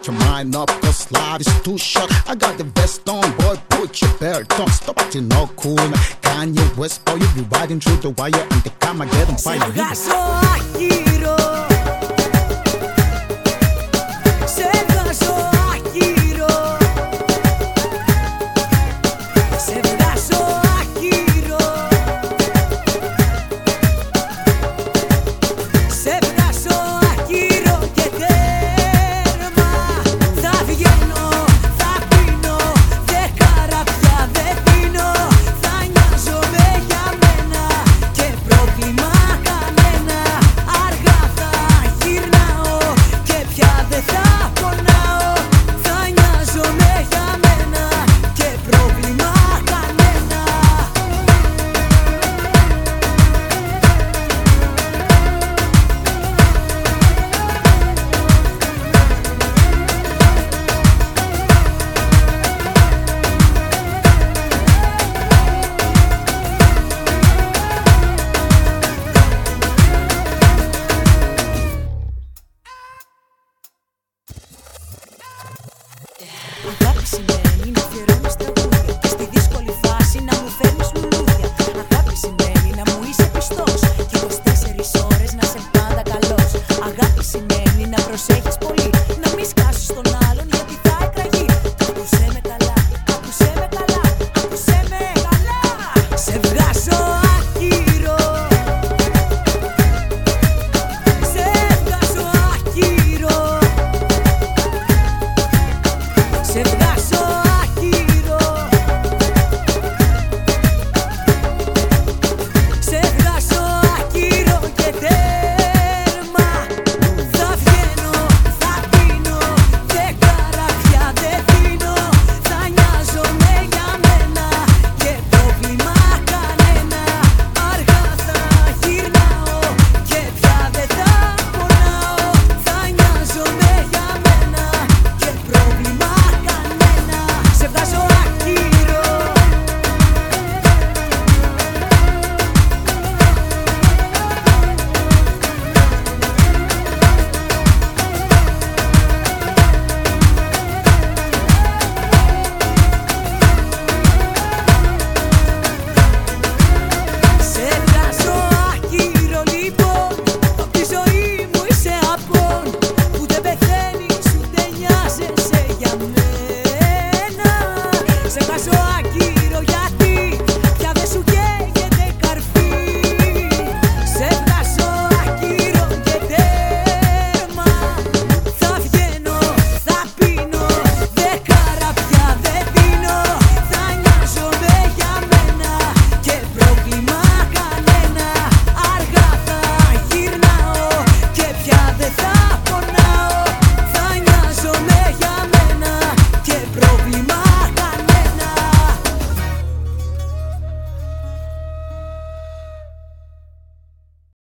your mind up, cause life is too short. I got the vest on, boy, put your belt on. Stop acting all cool, man. Kanye West, boy, you be riding through the wire and the camera get on fire. Σε βγάζω άχυρο. Σε βγάζω άχυρο. Σε βγάζω άχυρο. Σε βγάζω άχυρο και τέρμα. Θα βγαίνω, θα πίνω, δεν καραπιά δεν πίνω. Θα νοιάζομαι για μένα και πρόβλημα κανένα. Αργά θα γυρνάω και πια δεν θα πονάω. Θα νοιάζομαι για μένα και πρόβλημα κανένα. Αγάπη σημαίνει να αφιερώνεις τραγούδια και στη δύσκολη φάση να μου φέρνεις λουλούδια. Αγάπη σημαίνει να μου είσαι πιστός και 24 ώρες να σε πάντα καλός. Αγάπη σημαίνει να προσέχεις πολύ